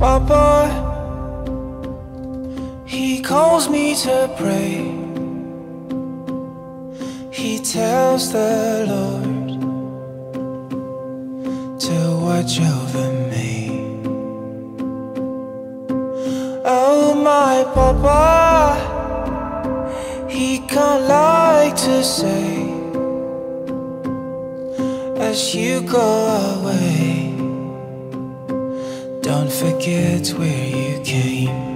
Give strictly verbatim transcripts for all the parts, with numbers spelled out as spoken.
Papa, he calls me to pray. He tells the Lord to watch over me. Oh, my Papa, he can't like to say, as you go away, don't forget where you came.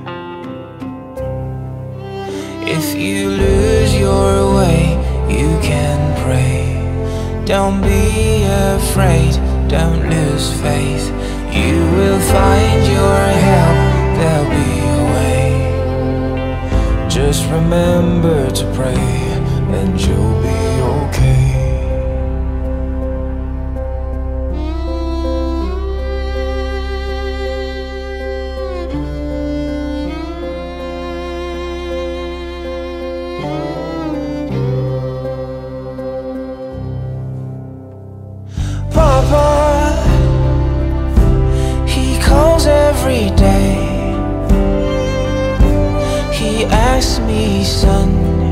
If you lose your way, you can pray. Don't be afraid, don't lose faith. You will find your help, there'll be a way. Just remember to pray, and you'll be okay. Papa, he calls every day. He asks me, son,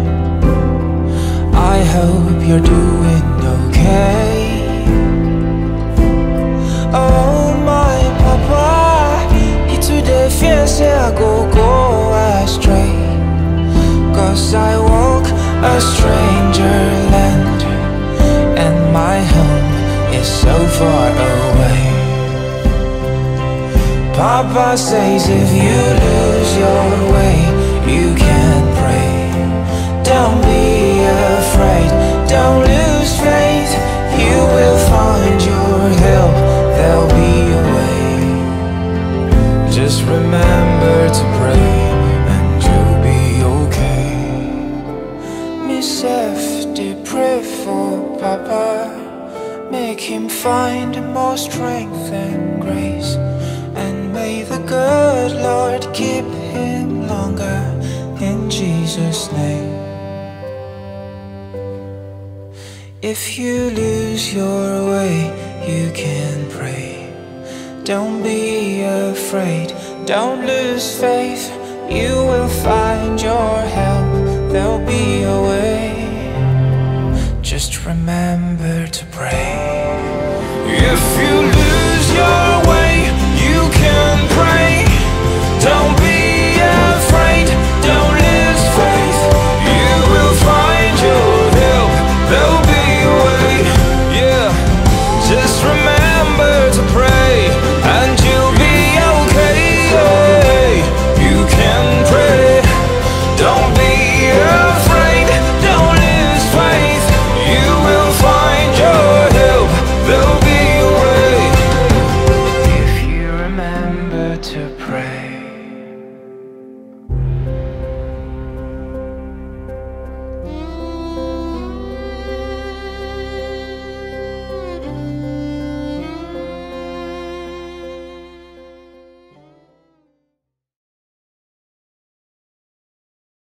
I hope you're doing okay. Oh, my Papa, he today fears I go go astray, 'cause I walk a stranger land, and my home is so far away. Papa says if you lose your way, you can pray. Don't be afraid, don't lose faith. You will find your help, there'll be a way. Just remember to pray, and you'll be okay. Miss F, do pray for Papa. Make him find more strength and grace, and may the good Lord keep him longer, in Jesus' name. If you lose your way, you can pray. Don't be afraid, don't lose faith. You will find your help, there'll be a way. Just remember to pray. If you